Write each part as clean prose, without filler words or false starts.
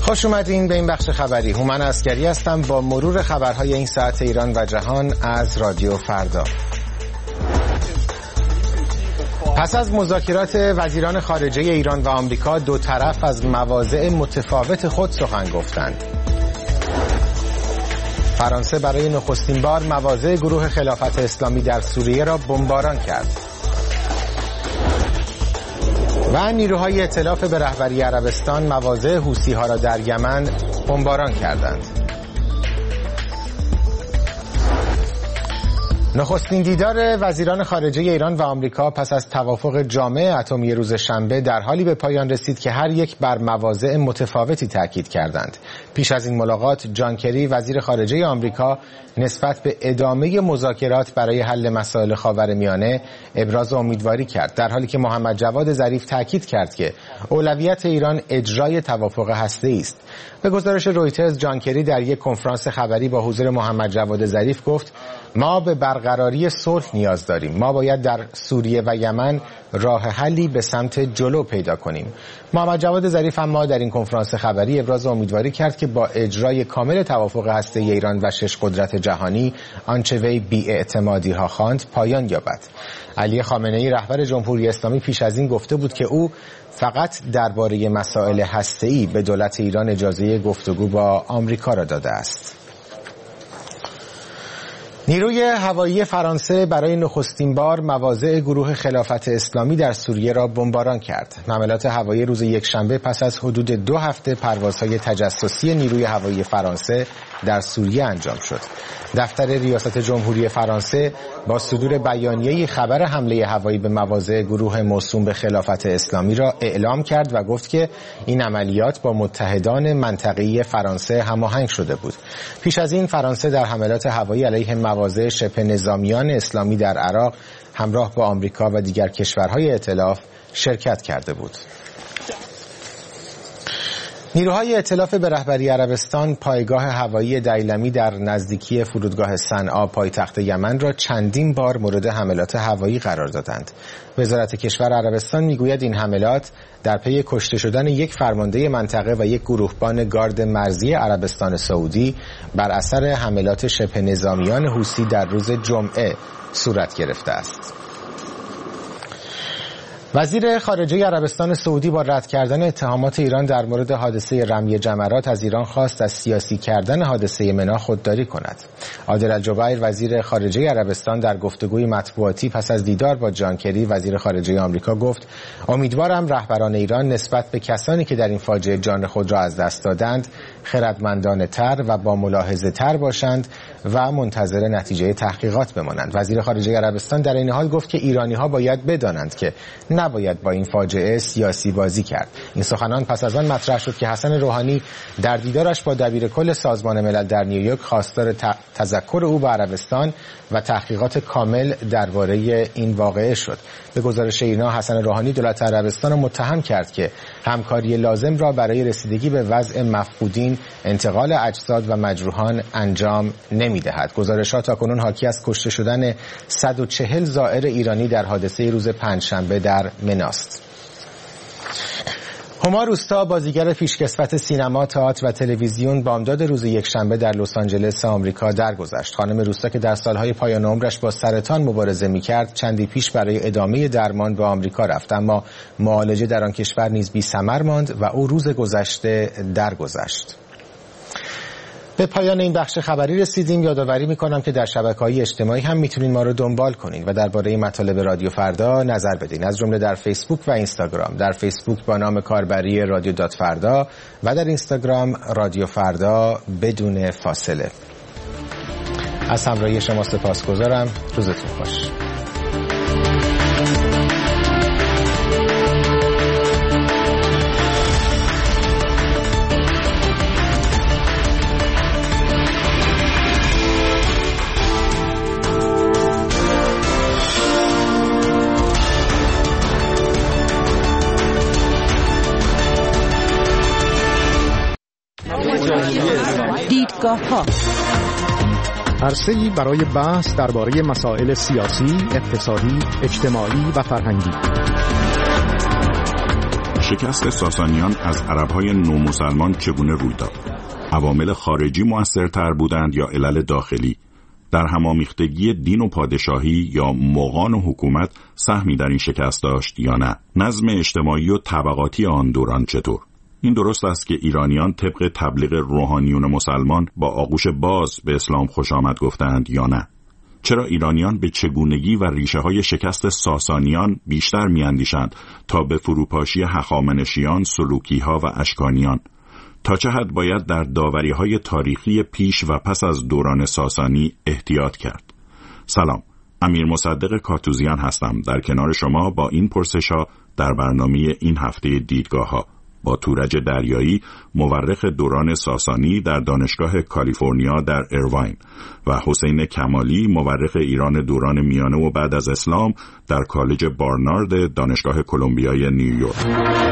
خوش اومدین به این بخش خبری. هومن عسکری هستم با مرور خبرهای این ساعت ایران و جهان از رادیو فردا. پس از مذاکرات وزیران خارجه ایران و آمریکا، دو طرف از مواضع متفاوت خود سخن گفتند. فرانسه برای نخستین بار مواضع گروه خلافت اسلامی در سوریه را بمباران کرد. و نیروهای ائتلاف به رهبری عربستان مواضع حوثی‌ها را در یمن بمباران کردند. نخستین دیدار وزیران خارجه ایران و آمریکا پس از توافق جامع اتمی روز شنبه در حالی به پایان رسید که هر یک بر مواضع متفاوتی تاکید کردند. پیش از این ملاقات، جان کری وزیر خارجه آمریکا نسبت به ادامه مذاکرات برای حل مسائل خاورمیانه ابراز امیدواری کرد، در حالی که محمد جواد ظریف تاکید کرد که اولویت ایران اجرای توافق هسته‌ای است. به گزارش رویترز، جان کری در یک کنفرانس خبری با حضور محمد جواد ظریف گفت: ما به برقراری صلح نیاز داریم. ما باید در سوریه و یمن راه حلی به سمت جلو پیدا کنیم. محمد جواد ظریف اما در این کنفرانس خبری ابراز امیدواری کرد که با اجرای کامل توافق هسته‌ای ایران و 6 قدرت جهانی، آنچه وی بی‌اعتمادی‌ها خواند، پایان یابد. علی خامنه‌ای رهبر جمهوری اسلامی پیش از این گفته بود که او فقط درباره مسائل هسته‌ای به دولت ایران اجازه گفتگو با آمریکا را داده است. نیروی هوایی فرانسه برای نخستین بار مواضع گروه خلافت اسلامی در سوریه را بمباران کرد. حملات هوایی روز یکشنبه پس از حدود 2 هفته پروازهای تجسسی نیروی هوایی فرانسه در سوریه انجام شد. دفتر ریاست جمهوری فرانسه با صدور بیانیه‌ای خبر حمله هوایی به مواضع گروه موسوم به خلافت اسلامی را اعلام کرد و گفت که این عملیات با متحدان منطقه‌ای فرانسه هماهنگ شده بود. پیش از این فرانسه در حملات هوایی علیه مواضع شبه نظامیان اسلامی در عراق همراه با آمریکا و دیگر کشورهای ائتلاف شرکت کرده بود. نیروهای ائتلاف به رهبری عربستان پایگاه هوایی دیلمی در نزدیکی فرودگاه صنعا پایتخت یمن را چندین بار مورد حملات هوایی قرار دادند. وزارت کشور عربستان میگوید این حملات در پی کشته شدن یک فرمانده منطقه و یک گروهبان گارد مرزی عربستان سعودی بر اثر حملات شبه نظامیان حوثی در روز جمعه صورت گرفته است. وزیر خارجه عربستان سعودی با رد کردن اتهامات ایران در مورد حادثه رمی جمرات از ایران خواست از سیاسی کردن حادثه منا خودداری کند. عادل الجبیر وزیر خارجه عربستان در گفتگوی مطبوعاتی پس از دیدار با جان کری وزیر خارجه آمریکا گفت: امیدوارم رهبران ایران نسبت به کسانی که در این فاجعه جان خود را از دست دادند خردمندانه تر و با ملاحظه تر باشند و منتظر نتیجه تحقیقات بمانند. وزیر خارجه عربستان در این حال گفت که ایرانی‌ها باید بدانند که نباید با این فاجعه سیاسی بازی کرد. این سخنان پس از آن مطرح شد که حسن روحانی در دیدارش با دبیر کل سازمان ملل در نیویورک خواستار تذکر او با عربستان و تحقیقات کامل درباره این واقعه شد. به گزارش اینا، حسن روحانی دولت عربستان را متهم کرد که همکاری لازم را برای رسیدگی به وضع مفقودین، انتقال اجساد و مجروحان انجام نمی‌دهد. گزارش‌ها تاکنون حاکی از کشته شدن 140 زائر ایرانی در حادثه روز پنجشنبه در مناست. هما روستا بازیگر پیشکسوت سینما، تئاتر و تلویزیون بامداد روز یکشنبه در لس آنجلس آمریکا درگذشت. خانم روستا که در سالهای پایان عمرش با سرطان مبارزه می‌کرد، چندی پیش برای ادامه درمان به آمریکا رفت، اما معالجه در آن کشور نیز بی‌ثمر ماند و او روز گذشته درگذشت. به پایان این بخش خبری رسیدیم. یادآوری میکنم که در شبکه‌های اجتماعی هم میتونین ما رو دنبال کنین و درباره مطالب رادیو فردا نظر بدین، از جمله در فیسبوک و اینستاگرام. در فیسبوک با نام کاربری رادیو فردا و در اینستاگرام رادیو فردا بدون فاصله. از همراهی شما سپاسگزارم. روزتون خوش. دیدگاه‌ها عرصه‌ای برای بحث درباره مسائل سیاسی، اقتصادی، اجتماعی و فرهنگی. شکست ساسانیان از عرب‌های نومسلمان چگونه روی داد؟ عوامل خارجی مؤثرتر بودند یا علل داخلی؟ در همامیختگی دین و پادشاهی یا مغان و حکومت سهمی در این شکست داشت یا نه؟ نظم اجتماعی و طبقاتی آن دوران چطور؟ این درست است که ایرانیان طبق تبلیغ روحانیون مسلمان با آغوش باز به اسلام خوش آمد گفتند یا نه؟ چرا ایرانیان به چگونگی و ریشه‌های شکست ساسانیان بیشتر می‌اندیشند تا به فروپاشی هخامنشیان، سلوکی‌ها و اشکانیان؟ تا چه حد باید در داوری‌های تاریخی پیش و پس از دوران ساسانی احتیاط کرد؟ سلام، امیر مصدق کاتوزیان هستم در کنار شما با این پرسش‌ها در برنامه این هفته دیدگاه‌ها با تورج دریایی، مورخ دوران ساسانی در دانشگاه کالیفرنیا در ایرواین و حسین کمالی، مورخ ایران دوران میانه و بعد از اسلام در کالج بارنارد دانشگاه کلمبیای نیویورک.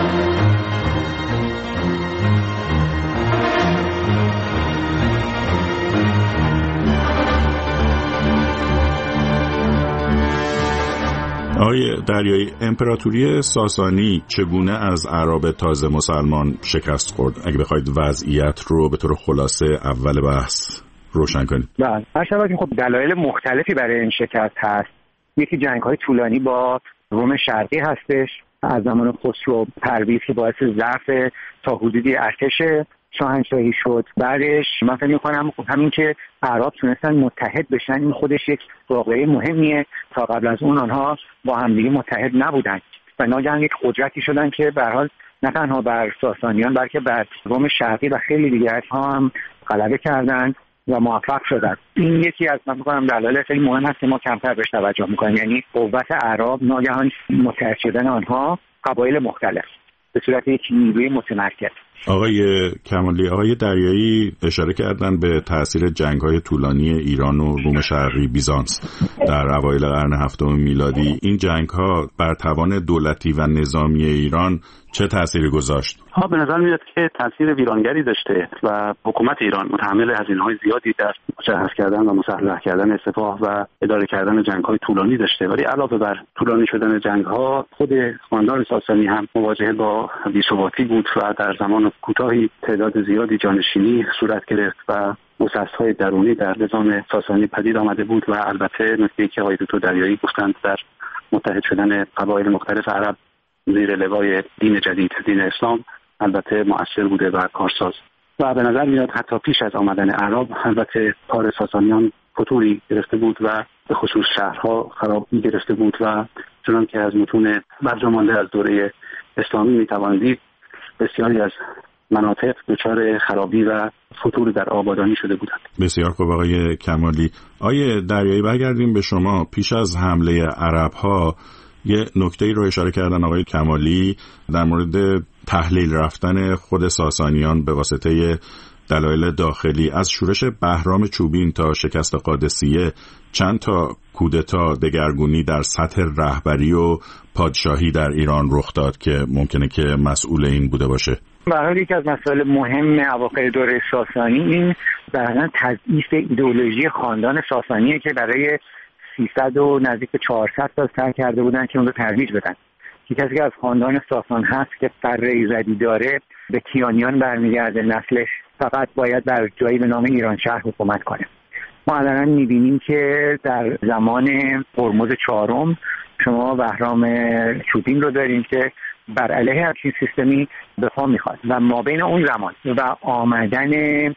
آقای دریایی، امپراتوری ساسانی چگونه از اعراب تازه مسلمان شکست خورد؟ اگه بخواید وضعیت رو به طور خلاصه اول بحث روشن کنید. بله، هر خب دلایل مختلفی برای این شکست هست. یکی جنگ‌های طولانی با روم شرقی هستش از زمان خسرو پرویز که باعث ضعف تا حدودی ارتش شاهنشاهی شد. بعدش من فکر می‌کنم همین که اعراب تونستن متحد بشن این خودش یک واقعه مهمیه. تا قبل از اون آنها با همدیگه متحد نبودن و ناگهان یک قدرتی شدن که به هر حال نه تنها بر ساسانیان بلکه بر روم شرقی و خیلی دیگرها هم غلبه کردند و موفق شدند. این یکی از من می‌گم دلایل خیلی مهم هست که ما کمتر بهش توجه می‌کنیم، یعنی قوت اعراب، ناگهان متحد شدن آنها قبایل مختلف به صورت یک نیروی متمرکز. آقای کمالی، آقای دریایی اشاره کردن به تأثیر جنگ‌های طولانی ایران و روم شرقی بیزانس در اوایل قرن هفتم میلادی. این جنگ‌ها بر توان دولتی و نظامی ایران چه تأثیری گذاشت؟ به نظر میاد که تأثیر ویرانگری داشته و حکومت ایران متحمل هزینه‌های زیادی در مجهز کردن و مسلح کردن سپاه و اداره کردن جنگ‌های طولانی داشته. ولی علاوه بر طولانی شدن جنگ‌ها، خود خاندان ساسانی هم مواجه با بی‌ثباتی بود و در زمان کوتاهی تعداد زیادی جانشینی صورت گرفت و مسئس‌های درونی در نظام ساسانی پدید آمده بود. و البته نکته‌ای که آقای دکتر دریایی گفتند در متحد شدن قبایل مختلف عرب زیر لوای دین جدید، دین اسلام، البته مؤثر بوده و کارساز. و به نظر میاد حتی پیش از آمدن اعراب البته کار ساسانیان فتوری گرفته بود و به خصوص شهرها خرابی گرفته بود و چنان که از متون برجامانده از دوره اسلامی میتوان دید بسیاری از مناطق دچار خرابی و فتور در آبادانی شده بودند. بسیار خوب آقای کمالی. آقای دریایی، برگردیم به شما. پیش از حمله عرب‌ها یه نکته‌ای رو اشاره کردن آقای کمالی در مورد تحلیل رفتن خود ساسانیان به واسطه دلایل داخلی. از شورش بهرام چوبین تا شکست قادسیه چند تا کودتا دگرگونی در سطح رهبری و پادشاهی در ایران رخ داد که ممکنه که مسئول این بوده باشه. به هر حال یکی از مسائل مهم اواخر دوره ساسانی این در تضعیف ایدئولوژی خاندان ساسانیه که برای 300 و نزدیک به 400 سال سعی کرده بودن که اون رو ترویج بدن. کسی که از خاندان ساسان هست که فر ایزدی داره به کیانیان برمیگرده، نسلش فقط باید بر جایی به نام ایرانشهر حکومت کنه. ما الان میبینیم که در زمان هرمز چهارم شما بهرام چوبین رو داریم که بر علیه همچین سیستمی دفاع میخواد و ما بین اون زمان و آمدن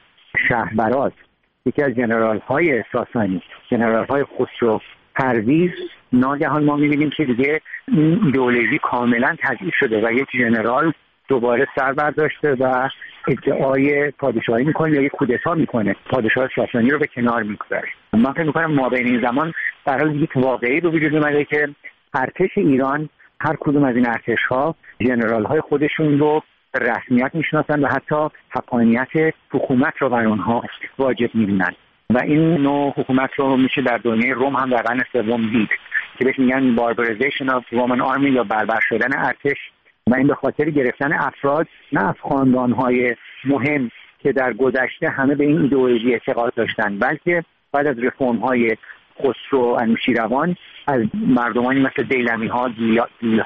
شهربراز یکی از جنرال های ساسانی، جنرال های خسرو پرویز، ناگهان ما میبینیم که دیگه این ایدئولوژی کاملا تضعیف شده و یک جنرال دوباره سر برداشته و ادعای پادشاهی میکنه یا یک کودتا میکنه، پادشاه ساسانی رو به کنار میگذاره. من فکر میکنم ما بین این زمان در حال یک واقعی رو وجود اومده که ارتش ایران، هر کدوم از این ارتش ها جنرال های خودشون رو رسمیت میشناسن و حتی حقانیت حکومت رو بر اونها واجب میبینن و این نوع حکومت رو میشه در دنیای روم هم در قرن سوم دید که بهش میگن barbarization of Roman army یا بربر شدن ارتش و این به خاطر گرفتن افراد نه از خاندانهای مهم که در گذشته همه به این ایدئولوژی اعتقاد داشتن، بلکه بعد از رفرم‌های خسرو انوشیروان از مردمانی مثل دیلمی‌ها، گیل‌ها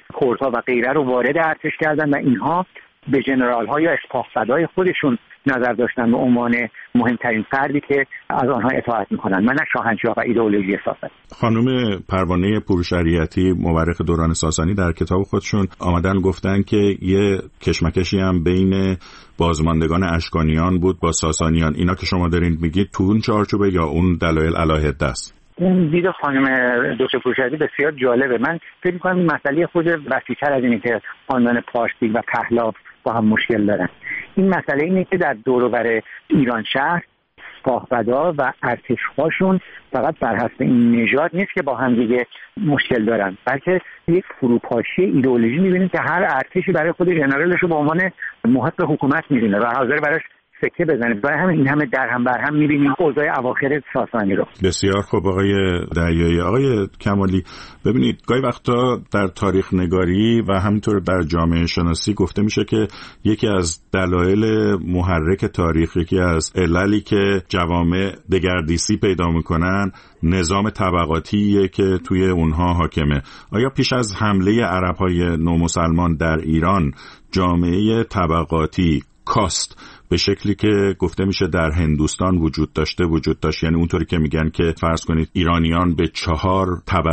کردها و غیره رو وارد ارتش کردن و اینها به ژنرال‌ها یا اسپاه‌فدای خودشون نظر داشتن به عنوان مهمترین فردی که از آنها اطاعت میکنن، من نه شاهنشاه و ایدئولوژی ساسانی. خانم پروانه پورشریعتی مورخ دوران ساسانی در کتاب خودشون آمدن گفتن که یه کشمکشی هم بین بازماندگان اشکانیان بود با ساسانیان. اینا که شما دارین میگید تو اون چارچوبه یا اون دلایل علیه است؟ اون دید خانم دکتر پورشریعتی بسیار جالبه. من فکر می‌کنم این مسئله خود وسیع‌تر از اینه که خاندان پارسی و پهلو با هم مشکل دارن. این مسئله اینه که در دور و بر ایران شهر اسپاه‌فدا و ارتش‌هاشون فقط بر حسب این نژاد نیست که با هم دیگه مشکل دارن، بلکه یک فروپاشی ایدئولوژی می‌بینیم که هر ارتشی برای خود ژنرالش رو به عنوان محق حکومت می‌بینه و حاضر براش سکه بزنه. برای همین این همه در هم بر هم می‌بینیم اوضاع اواخر ساسانی رو. بسیار خوب آقای دریایی. آقای کمالی، ببینید گاهی وقتا در تاریخ نگاری و همینطور در جامعه شناسی گفته میشه که یکی از دلایل محرک تاریخ، یکی از عللی که جوامع دگردیسی پیدا میکنن، نظام طبقاتیه که توی اونها حاکمه. آیا پیش از حمله عرب‌های نومسلمان در ایران جامعه طبقاتی کاست به شکلی که گفته میشه در هندوستان وجود داشت؟ یعنی اونطوری که میگن که فرض کنید ایرانیان به 4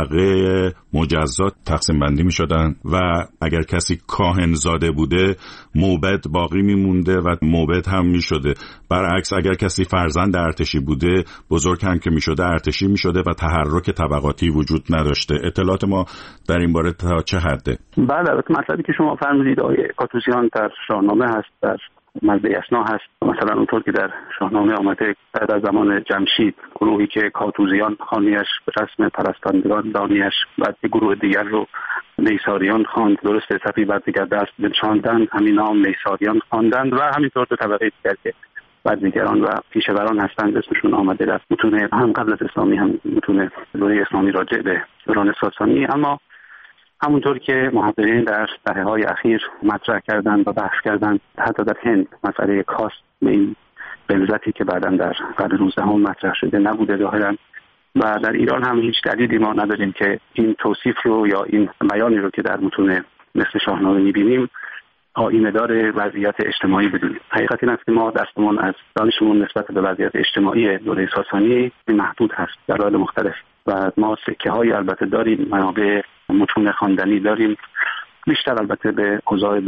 طبقه مجزا تقسیم بندی میشدن و اگر کسی کاهن زاده بوده موبد باقی میمونده و موبد هم میشده. برعکس اگر کسی فرزند ارتشی بوده بزرگ هم که میشده ارتشی میشده و تحرک طبقاتی وجود نداشته. اطلاعات ما در این باره تا چه حده؟ بله، مطلبی که شما فرمودید آقای کاتوزیان در شاهنامه هست، در مزد یسنا هست. مثلا اونطور که در شاهنامه آمده بعد از زمان جمشید گروهی که کاتوزیان خانیش به رسم پرستندگان دانیش، بعد گروه دیگر رو نیساریان خواند. درسته صفی بعد دیگر دست بنشاندند، همین نام نیساریان خواندند و همینطور به طبقه دیگر که بعدیگران و پیشوران هستند اسمشون آمده در متون هم قبل از اسلامی هم متون دوره اسلامی راجع به دوران ساسانی. اما همونطور که محققین در دهه‌های اخیر مطرح کردن و بحث کردن، حتی در هند مسئله کاست به این بلزتی که بعداً در قرن 19 مطرح شده نبوده ظاهراً، و در ایران هم هیچ دلیلی ما نداریم که این توصیف رو یا این بیانی رو که در متون مثل شاهنامه می‌بینیم آیینه‌دار وضعیت اجتماعی بدونیم. حقیقت این است که ما دستمون از دانشمون نسبت به وضعیت اجتماعی دوره ساسانی محدود هست در دلایل مختلف و ما سکه‌های البته داریم، منابع متون خواندنی داریم، بیشتر البته به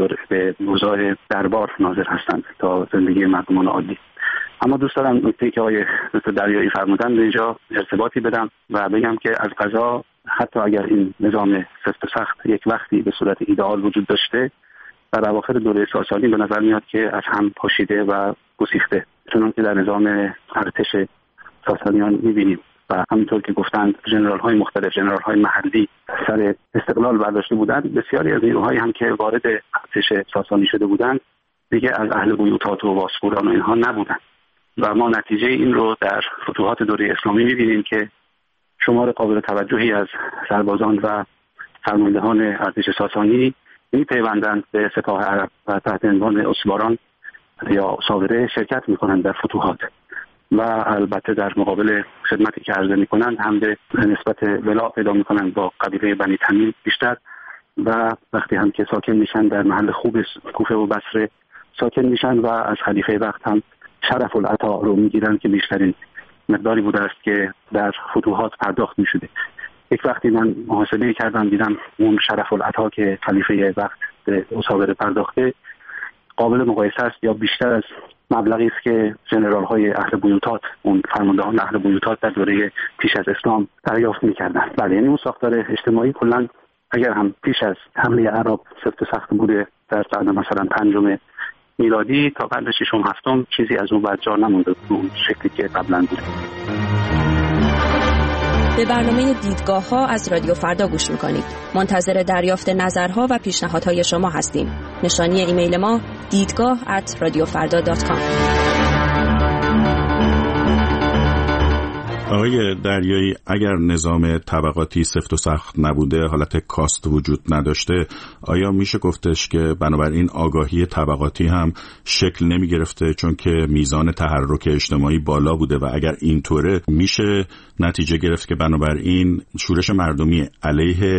اوضاع دربار ناظر هستند تا زندگی مردمان عادی. اما دوست دارم نکته که آقای دکتر دریایی فرمودن به اینجا ارتباطی بدم و بگم که از قضا حتی اگر این نظام سفت و سخت یک وقتی به صورت ایدئال وجود داشته، در اواخر دوره ساسانی به نظر میاد که از هم پاشیده و گسیخته، چون که در نظام ارتش ساسانیان می‌بینیم و همینطور که گفتند ژنرال‌های مختلف، ژنرال‌های محلی سر استقلال برداشته بودند، بسیاری از نیروهایی هم که وارد ارتش ساسانی شده بودند دیگه از اهل بیوتات و واسپوران و اینها نبودند و ما نتیجه این رو در فتوحات دوره اسلامی می‌بینیم که شمار قابل توجهی از سربازان و فرماندهان ارتش ساسانی می‌پیوندند به سپاه عرب و تحت عنوان اسواران یا اساوره شرکت می‌کنند در فتوحات و البته در مقابل خدمتی که عرضه می‌کنند هم به نسبت ولا پیدا می‌کنند با قبیله بنی تمیم بیشتر و وقتی هم که ساکن میشن در محل خوب کوفه و بصره ساکن میشن و از خلیفه وقت هم شرف العطا رو می‌گیرن که بیشترین مقداری بوده است که در فتوحات پرداخت می‌شده. یک وقتی من محاسبه کردم دیدم اون شرف العطا که خلیفه وقت به اساوره پرداخته قابل مقایسه است یا بیشتر از مبلغی است که ژنرال‌های اهل بیوتات، اون فرماندهان اهل بیوتات در دوره پیش از اسلام دریافت می‌کردند. بله، یعنی اون ساختار اجتماعی کلاً اگر هم پیش از حمله عرب سفت و سخت بوده در قرن مثلا 5 میلادی تا قرن 6م 7م چیزی از اون بعد جا نمونده اون شکلی که قبلا بوده. به برنامه دیدگاه‌ها از رادیو فردا گوش می‌کنید. منتظر دریافت نظرها و پیشنهادهای شما هستیم. نشانی ایمیل ما دیدگاه@radiofarda.com. آقای دریایی، اگر نظام طبقاتی سفت و سخت نبوده، حالت کاست وجود نداشته، آیا میشه گفتش که بنابراین آگاهی طبقاتی هم شکل نمی گرفته چون که میزان تحرک اجتماعی بالا بوده و اگر اینطوره میشه نتیجه گرفت که بنابراین شورش مردمی علیه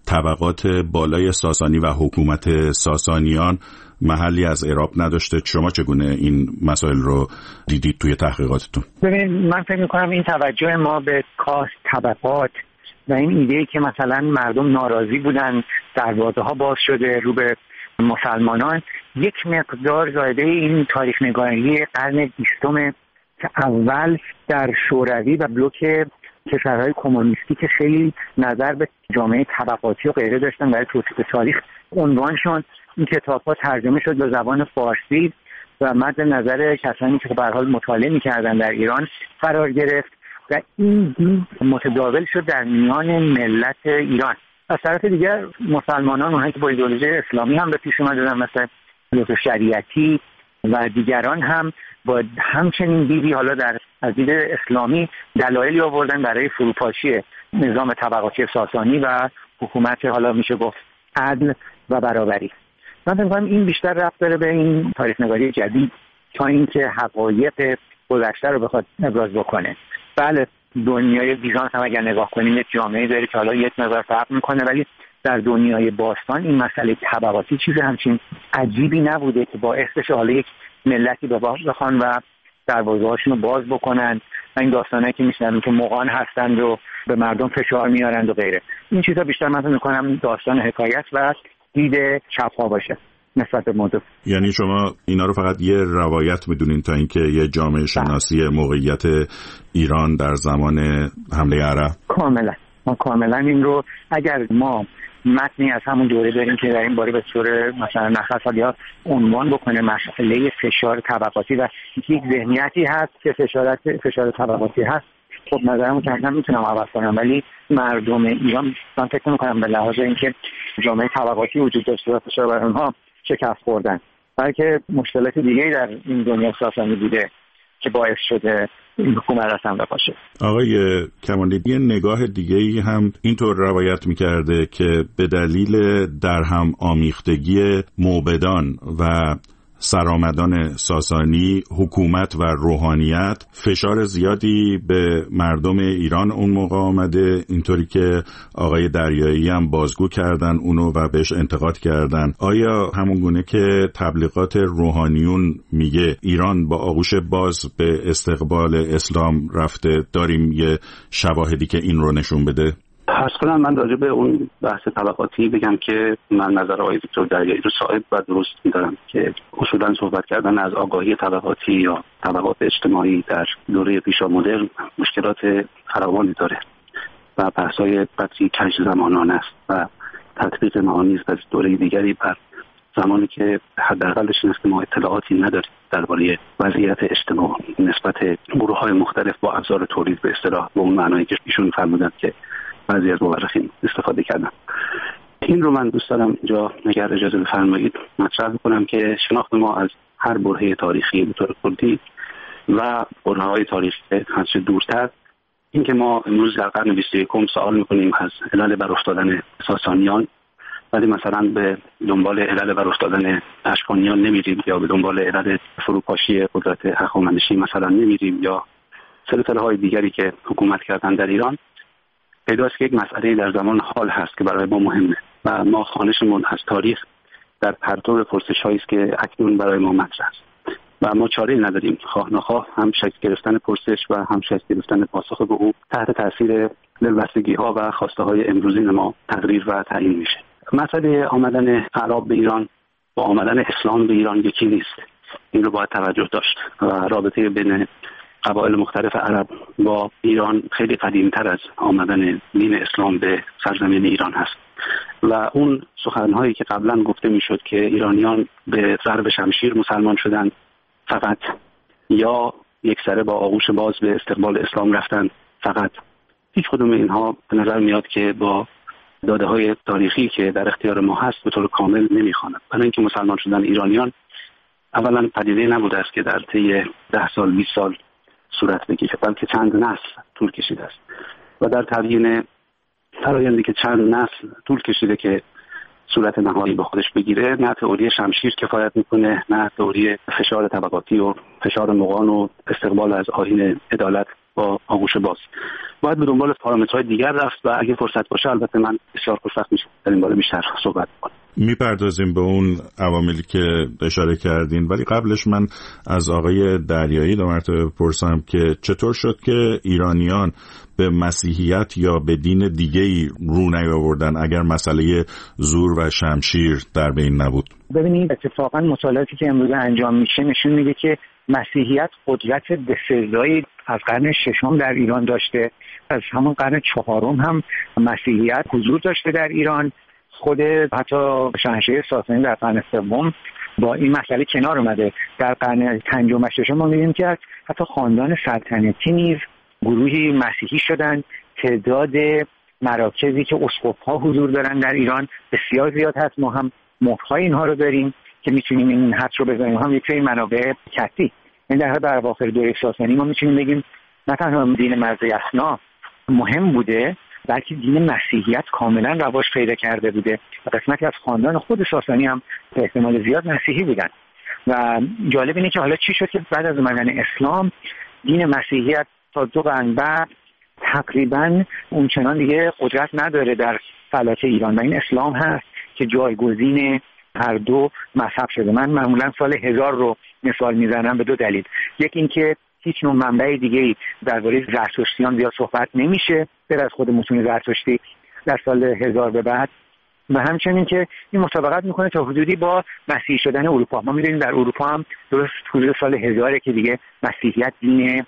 طبقات بالای ساسانی و حکومت ساسانیان محلی از اعراب نداشته. شما چگونه این مسائل رو دیدید توی تحقیقاتتون؟ ببین، من فکر می‌کنم این توجه ما به کاست طبقات و این ایده که مثلا مردم ناراضی بودن، دروازه‌ها باز شده رو به مسلمانان، یک مقدار زایده این تاریخ نگاری قرن 20 که اول در شوروی و بلوک کشورهای کمونیستی که خیلی نظر به جامعه طبقاتی و غیره داشتن برای توصیف تاریخ عنوانشون، این کتاب‌ها ترجمه شد به زبان فارسی و مد نظر کسانی که به هر حال مطالعه می‌کردن در ایران قرار گرفت و این دین متداول شد در میان ملت ایران. از طرف دیگر مسلمانان، اونهایی که با ایدئولوژی اسلامی هم به پیش اومدن مثل دکتر شریعتی و دیگران هم با همچنین دیدی حالا در از دید اسلامی دلایلی آوردن برای فروپاشی نظام طبقاتی ساسانی و حکومت حالا میشه گفت عدل و برابری. من فکر می‌کنم این بیشتر ربط داره به این تاریخ نگاری جدید تا اینکه حقایق گذشته رو بخواد ابراز بکنه. بله، دنیای بیزانس هم اگر نگاه کنیم یک جامعه داره که حالا یک مقدار فرق میکنه، ولی در دنیای باستان این مسئله طبقاتی چیز همچین عجیبی نبوده که باعث بشه حالا یک ملتی به باز بخوان و دروازه‌هاشون رو باز بکنن و این داستانایی که میشنویم که مغان هستند و به مردم فشار میارند و غیره. این چیزا بیشتر من فکر می‌کنم داستان حکایت و دید چپ‌ها باشه نسبت به موضوع. یعنی شما اینا رو فقط یه روایت میدونین تا اینکه یه جامعه شناسی موقعیت ایران در زمان حمله عرب؟ کاملا این رو اگر ما متنی از همون دوره داریم که در این باره به صورت مثلا نخست یا عنوان بکنه مسئله فشار طبقاتی و یک ذهنیتی هست که فشار طبقاتی هست، خب نظرمو که میتونم عوض کنم، ولی مردم ایران من فکر میکنم به لحاظ اینکه جامعه طبقاتی وجود داشته و فشار بر اونها شکست خوردن، بلکه مشکلات دیگه‌ای در این دنیا ساسانی بوده که باعث شده این حکومت اصلا باشه. آقای کمالی، یه نگاه دیگه‌ای هم اینطور روایت می‌کرده که به دلیل درهم آمیختگی موبدان و سرآمدان ساسانی، حکومت و روحانیت فشار زیادی به مردم ایران اون موقع آمده، اینطوری که آقای دریایی هم بازگو کردن اونو و بهش انتقاد کردن. آیا همون گونه که تبلیغات روحانیون میگه ایران با آغوش باز به استقبال اسلام رفته، داریم یه شواهدی که این رو نشون بده؟ اصلا من راجع به اون بحث طبقاتی بگم که من نظر آقای دکتر دریایی رو صائب و درست می‌دارم که اصولاً صحبت کردن از آگاهی طبقاتی یا طبقات اجتماعی در دوره پیشا مدرن مشکلات فراوانی داره و بحث‌های قطعی کج زمانانه است و تطبیق معانی است از دوره دیگری بر زمانی که حداقلش این است که ما اطلاعاتی نداریم درباره وضعیت اجتماع نسبت گروه‌های مختلف با ابزار تولید به اصطلاح به اون معنایی که ایشون فرمودن که بعضی از مورخین استفاده کردن. این رو من دوست دارم اینجا اگر اجازه بفرمایید مطرح کنم که شناخت ما از هر برهه تاریخی به طور کلی و برهه‌های تاریخی هرچه دورتر، این که ما امروز در قرن 21 سوال می‌کنیم از علل برافتادن ساسانیان، ولی مثلا به دنبال علل برافتادن اشکانیان نمیریم یا به دنبال علل فروپاشی قدرت هخامنشی مثلا نمیریم یا سلسله‌های دیگری که حکومت کردن در ایران، پیداست که یک مسئله در زمان حال هست که برای ما مهمه و ما خوانشمون از تاریخ در پرتو پرسش‌هایی است که اکنون برای ما مطرح است و ما چاره‌ای نداریم، خواه نخواه هم شکل گرفتن پرسش و هم شکل گرفتن پاسخ به او تحت تاثیر دلبستگی‌ها و خواسته‌های امروزین ما تقریر و تعیین میشه. مسئله آمدن اعراب به ایران با آمدن اسلام به ایران یکی نیست، این رو باید توجه داشت و رابطه بین قبایل مختلف عرب با ایران خیلی قدیمتر از آمدن دین اسلام به سرزمین ایران هست و اون سخنهایی که قبلا گفته میشد که ایرانیان به ضرب شمشیر مسلمان شدند فقط یا یکسره با آغوش باز به استقبال اسلام رفتند فقط، هیچ کدوم اینها به نظر میاد که با داده‌های تاریخی که در اختیار ما هست به طور کامل نمیخواند. برای اینکه مسلمان شدن ایرانیان اولا پدیده نبوده است که در طی 10 سال 20 سال صورت بگیره، بلکه چند نسل طول کشیده است و در تبیین فرآیندی که چند نسل طول کشیده که صورت نهایی به خودش بگیره، نه تئوری شمشیر کفایت میکنه، نه تئوری فشار طبقاتی و فشار مغان و استقبال از آیین عدالت با آغوش باز. باید به دنبال پارامترهای دیگر رفت و اگه فرصت باشه البته من بسیار خوشبخت میشم در این باره بیشتر صحبت کنم. میپردازیم به اون عواملی که اشاره کردین، ولی قبلش من از آقای دریایی دو مرتبه بپرسم که چطور شد که ایرانیان به مسیحیت یا به دین دیگه‌ای رو نیاوردن اگر مسئله زور و شمشیر در بین نبود؟ ببینید اتفاقا مطالعاتی که امروز انجام میشه نشون میده که مسیحیت قدرت بسزایی از قرن ششم در ایران داشته، از همون قرن چهارم هم مسیحیت حضور داشته در ایران. خود حتی شاهنشاهی ساسانی در قرن سوم با این مسئله کنار اومده. در قرن پنجم و ششم ما می‌بینیم که حتی خاندان سلطنتی نیز گروهی مسیحی شدن. تعداد مراکزی که اسقف‌ها حضور دارن در ایران بسیار زیاد هست. ما هم مهرهای اینها رو داریم که میتونیم این حد رو بزنیم. هم یک سری منابع کتی. این در اواخر دوره ساسانی ما میتونیم بگیم نه تنها دین مرز یسنا مهم بوده، بلکه دین مسیحیت کاملا رواج پیدا کرده بوده و قسمتی از خاندان خود ساسانی هم به احتمال زیاد مسیحی بودن. و جالب اینه که حالا چی شد که بعد از اومدن اسلام دین مسیحیت تا 2 قرن بعد تقریبا اونچنان دیگه قدرت نداره در فلات ایران و این اسلام هست که جایگزین هر دو مذهب شده. من معمولا سال 1000 رو مثال میزنم به 2 دلیل. یکی اینکه هیچ نوع منبع دیگه‌ای درباره زرتشتیان زیاد صحبت نمیشه غیر از خود متون زرتشتی در سال 1000 به بعد، و همچنین که این مطابقت میکنه تا حدودی با مسیحی شدن اروپا. ما می‌دونیم در اروپا هم درست حدود سال 1000 که دیگه مسیحیت دین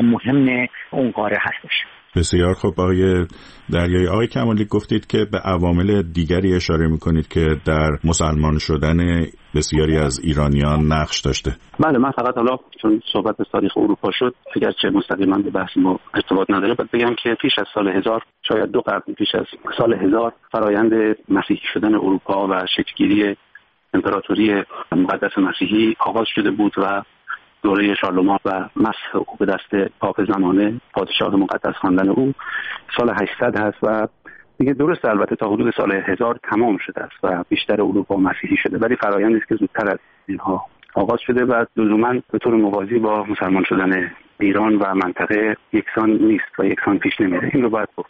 مهم اون قاره هستش. بسیار خوب آقای دریایی. آقای کمالی گفتید که به عوامل دیگری اشاره میکنید که در مسلمان شدن بسیاری از ایرانیان نقش داشته. بله، من فقط حالا چون صحبت از تاریخ اروپا شد اگرچه مستقیما به بحث ما ارتباط نداره باید بگم که پیش از سال 1000 شاید 2 قرن پیش از سال 1000 فرایند مسیحی شدن اروپا و شکل‌گیری امپراتوری مقدس مسیحی آغاز شده بود و دوره شارلمان و مسح او به دست پاپ زمانه پادشاه مقدس خواندن او سال 800 هست و دیگه درست البته تا حدود سال 1000 تمام شده است و بیشتر اروپا مسیحی شده، ولی فرآیندی است که زودتر از اینها آغاز شده و لزوما به طور موازی با مسلمان شدن ایران و منطقه یکسان نیست و یکسان پیش نمیره. این رو باید گفت.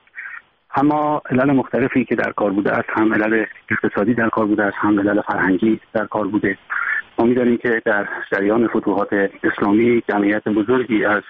اما علل مختلفی که در کار بوده است، هم علل اقتصادی در کار بوده است، هم علل فرهنگی در کار بوده. ما می‌دانیم که در جریان فتوحات اسلامی جمعیت بزرگی از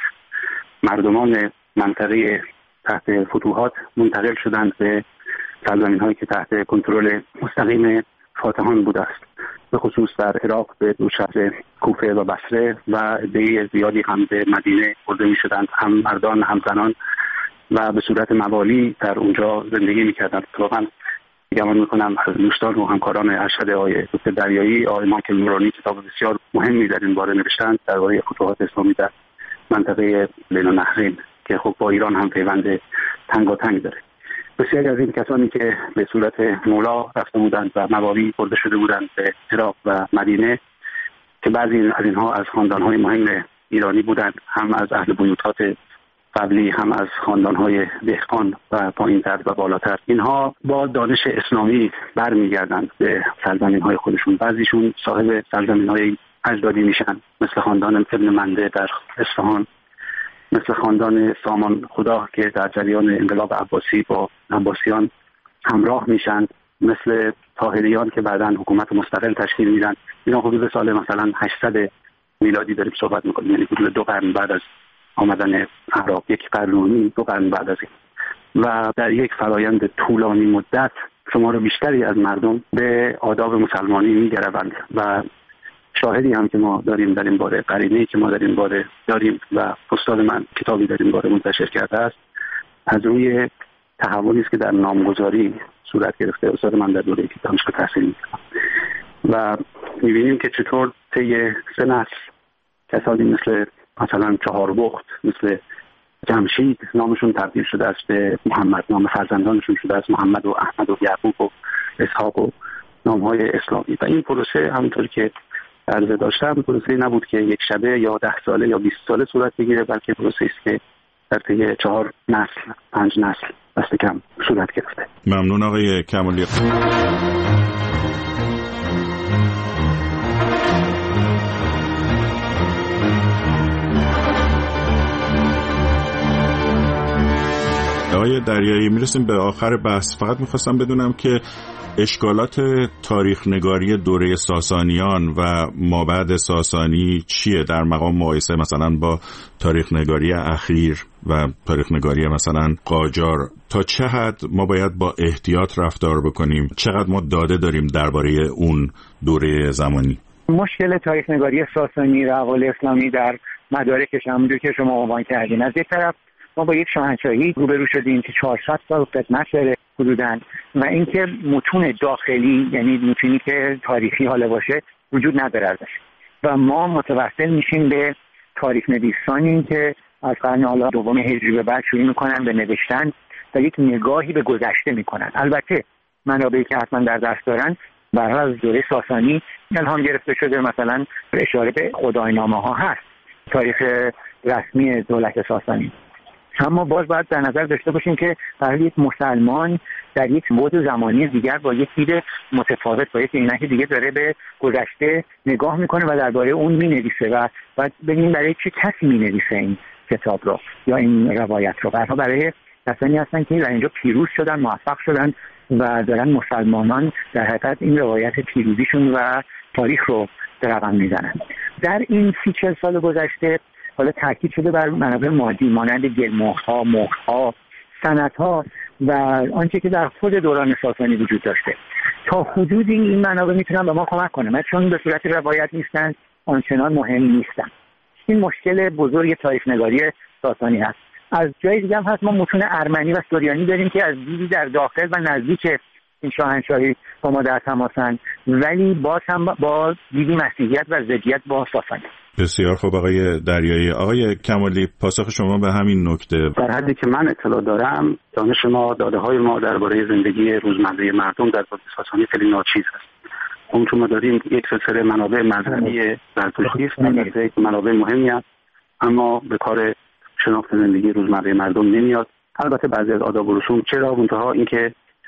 مردمان منطقه تحت فتوحات منتقل شدند به سرزمین‌هایی که تحت کنترل مستقیم فاتحان بوده است، به خصوص در عراق به دو شهر کوفه و بصره و عده زیادی هم به مدینه برده می‌شدند، هم مردان هم زنان، و به صورت موالی در اونجا زندگی می‌کردند. واقعاً گمان میکنم از دوستان و همکاران ارشد آقای دکتر دریایی، آقای مایکل نورانی کتاب بسیار مهمی در این باره نوشتند درباره فتوحات اسلامی در منطقه بین النهرین که خب با ایران هم پیوند تنگاتنگ داره. بسیاری از این کسانی که به صورت مولا رفته بودند و موالی برده شده بودند به عراق و مدینه که بعضی از اینها از خاندان‌های مهم ایرانی بودند، هم از اهل بیوتات قبلی هم از خاندان‌های دهقان و پایین‌تر و بالاتر، اینها با دانش اسلامی برمیگردند به سرزمین‌های خودشون. بعضیشون صاحب سرزمین‌های اجدادی میشن، مثل خاندان ابن منده در اصفهان، مثل خاندان سامان خدا که در جریان انقلاب عباسی با عباسیان همراه میشن، مثل طاهریان که بعداً حکومت مستقل تشکیل میدن. اینا حدود سال مثلا 800 میلادی داریم صحبت می‌کنیم، یعنی حدود 2 قرن بعد از آمدن عرب، 1 قرن و نیم 2 قرن بعد از این، و در یک فرایند طولانی مدت شمار بیشتری از مردم به آداب مسلمانی می‌گروند و شاهدی هم که ما داریم در این باره، قرینه‌ای که ما در این باره داریم و استاد من کتابی در این باره منتشر کرده است، از روی تحولی است که در نامگذاری صورت گرفته. استاد من در دوره که دانشگاه تحصیل می‌کرد و می‌بینیم که چطور طی 3 نسل کسانی مثلا 4 بخت، مثل جمشید نامشون تبدیل شده است به محمد، نام فرزندانشون شده است محمد و احمد و یعقوب و اسحاق و نام‌های اسلامی. و این پروسه همونطور که عرض داشتم پروسه نبود که یک شبه یا 10 ساله یا 20 ساله صورت بگیره، بلکه پروسه است که در طی 4 نسل 5 نسل دست کم صورت گرفته. ممنون آقای کمالی. آقای دریایی میرسیم به آخر بحث. فقط میخواستم بدونم که اشکالات تاریخ نگاری دوره ساسانیان و مابعد ساسانی چیه در مقام مقایسه مثلا با تاریخ نگاری اخیر و تاریخ نگاری مثلا قاجار؟ تا چه حد ما باید با احتیاط رفتار بکنیم؟ چقدر ما داده داریم درباره اون دوره زمانی؟ مشکل تاریخ نگاری ساسانی و احوال اسلامی در مدارکش همونجور که شما عنوان کردین، از یک طرف ما با یک شاهنشاهی روبرو شدیم که 400 سال خدمت داره حدوداً، و اینکه متون داخلی، یعنی متونی که تاریخی حالا باشه، وجود نداره ازش، و ما متوسل میشیم به تاریخ نویسانی که از قرن حالا دوم هجری به بعد شروع میکنن به نوشتن و یک نگاهی به گذشته میکنن. البته منابعی که حتما در دست دارن برای از دوره ساسانی الهام گرفته شده، مثلا اشاره به خداینامه ها هست، تاریخ رسمی دولت ساسانی. اما باز باید در نظر داشته باشیم که برای یک مسلمان در یک بعد زمانی دیگر با یک دید متفاوت، با یک عینک دیگه داره به گذشته نگاه میکنه و درباره اون مینویسه و باید ببینیم برای چه کسی مینویسه این کتاب رو یا این روایت رو. برای کسانی هستن که در اینجا پیروز شدن، موفق شدن و دارن مسلمانان در حقیقت این روایت پیروزیشون و تاریخ رو به رقم میزنن. در این 30-40 سال گذشته حالا تاکید شده بر منابع مادی مانند گلمهرها، مهرها، سندها و آنچه که در خود دوران ساسانی وجود داشته. تا حدودی این منابع میتونن به ما کمک کنه، چون به صورت روایت نیستن، آنچنان مهم نیستن. این مشکل بزرگ تاریخ نگاری ساسانی هست. از جای دیگه هم هست، ما متون ارمنی و سوریانی داریم که از دیدی در داخل و نزدیک این شاهنشاهی با ما در تماسن، ولی باز هم با دیدی مسیحیت و ضدیت با ساسانی. بسیار خوب آقای دریایی. آقای کمالی، پاسخ شما به همین نکته؟ در حدی که من اطلاع دارم، دانش ما، داده های ما درباره زندگی روزمره مردم در دوره ساسانی خیلی ناچیز است. اون که ما داریم یک سلسله منابع مذهبی زرتشتی است، البته منابع مهمی است، اما به کار شناخت زندگی روزمره مردم نمیاد. البته بعضی از آداب و رسوم، چرا منتها اینکه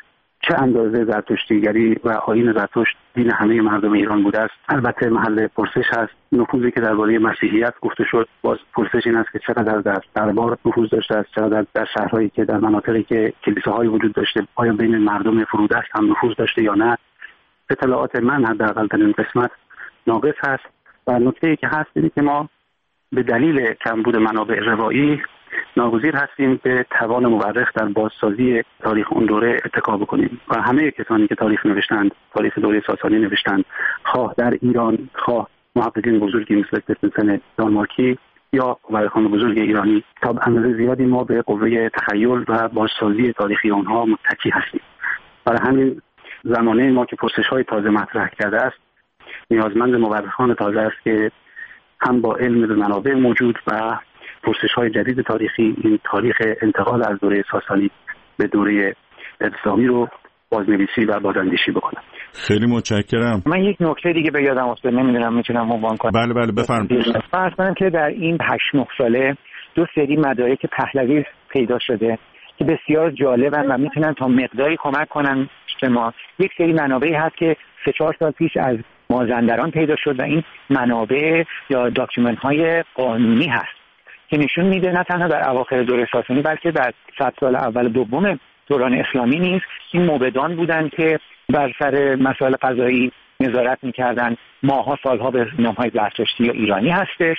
چه اندازه زرتشتیگری و آیین زرتشت دین همه مردم ایران بوده است، البته محل پرسش هست. نفوذی که درباره مسیحیت گفته شد، باز پرسش این است که چقدر در دربار نفوذ داشته است، چقدر در شهرهایی که در مناطقی که کلیساهای وجود داشته آیا بین مردم فرودست هم نفوذ داشته یا نه. اطلاعات من حداقل در این قسمت ناقص هست و نکته‌ای که هست اینه که ما به دلیل کمبود منابع روایی ناگزیر هستیم به توان مورخ در بازسازی تاریخ اون دوره اتکا بکنیم و همه کسانی که تاریخ نوشتند، تاریخ دوره ساسانی نوشتند، خواه در ایران، خواه محققین بزرگی مثل استفنسن دانمارکی یا مورخان بزرگ ایرانی، تا به اندازه زیادی ما به قوه تخیل و بازسازی تاریخی آنها متکی هستیم. برای همین زمانه ما که پرسش‌های تازه مطرح کرده است، نیازمند مورخان تازه است که هم با علم به منابع موجود و پرسش‌های جدید تاریخی این تاریخ انتقال از دوره ساسانی به دوره اسلامی رو بازنویسی و بازاندیشی بکنم. خیلی متشکرم. من یک نکته دیگه به یادم افتاد، نمیدونم میتونم عنوان کنم. بله بفرمایید. فرض کنم که در این 8-9 ساله 2 سری مدارک پهلوی پیدا شده که بسیار جالبن و میتونن تا مقداری کمک کنن به ما. یک سری منابعی هست که 3-4 سال پیش از مازندران پیدا شد و این منابع یا داکیومنت های قانونی هست که نشون میده نه تنها در اواخر دوره ساسانی بلکه در 100 سال اول دوم دوران اسلامی نیز این موبدان بودن که بر سر مسائل قضایی نظارت میکردن. ماها سالها به نامهای زرتشتی یا ایرانی هستش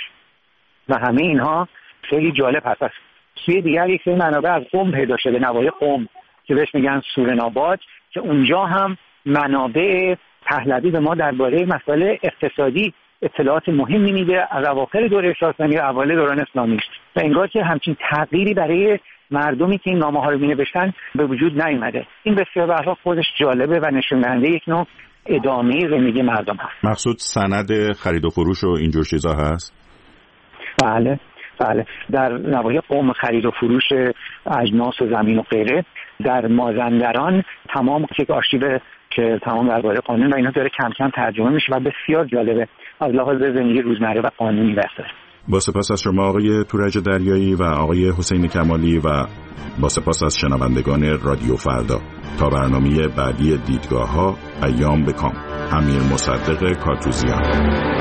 و همه اینها خیلی جالب هست. سوی دیگر یک سری منابع از قم پیدا شده، نواحی قم که بهش میگن سورناباد، که اونجا هم منابع پهلوی به ما درباره مسائل اقتصادی اطلاعات مهمی میده از اواخر دوره ساسانی و اوایل دوران اسلامی و انگار که همچین تغییری برای مردمی که این نامه‌ها رو می‌نوشتن به وجود نیامده. این بسیار به هر حال خودش جالبه و نشون دهنده یک نوع ادامه زندگی مردم هست. مقصود سند خرید و فروش و اینجور چیزا هست؟ بله در نواحی قم خرید و فروش اجناس و زمین و غیره. در مازندران تمام یک آرشیو که تمام درباره قانون و اینا داره کم کم ترجمه میشه و بسیار جالبه از لحاظ زندگی روزمره و قانونی بحثه. با سپاس از شما آقای تورج دریایی و آقای حسین کمالی و با سپاس از شنوندگان رادیو فردا. تا برنامه بعدی دیدگاه‌ها، ایام بکام. امیر مصدق کاتوزیان.